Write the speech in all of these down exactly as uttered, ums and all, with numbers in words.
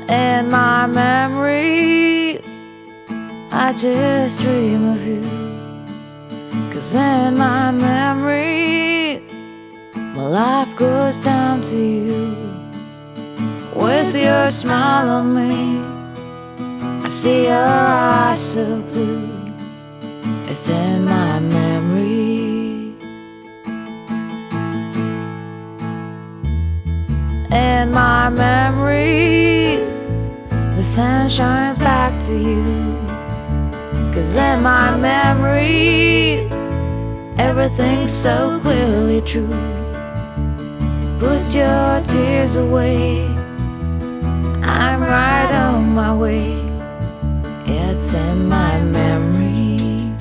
In my memories, I just dream of you. 'Cause in my memories, my life goes down to you. With your smile on me, I see your eyes so blue. It's in my memories. In my memories, the sun shines back to you. 'Cause in my memories, everything's so clearly true. Put your tears away, I'm right on my way. It's in my memories.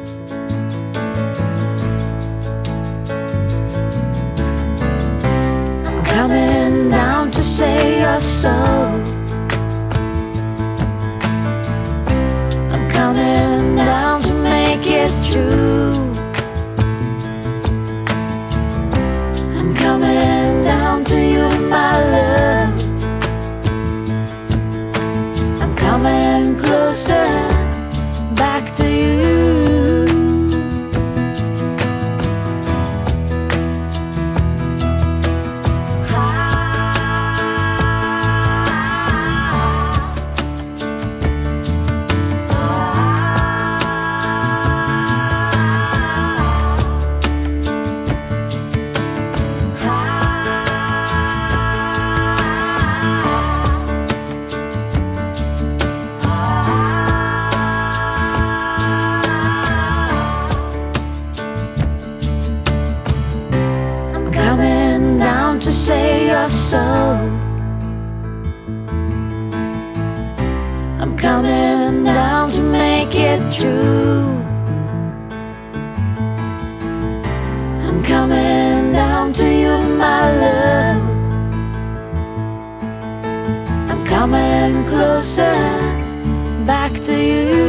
I'm coming down to say you're so. I'm coming down to make it true. I'm coming down to you, my love. I'm coming closer back to you. Coming down to say you're so. I'm coming down to make it true. I'm coming down to you, my love. I'm coming closer back to you.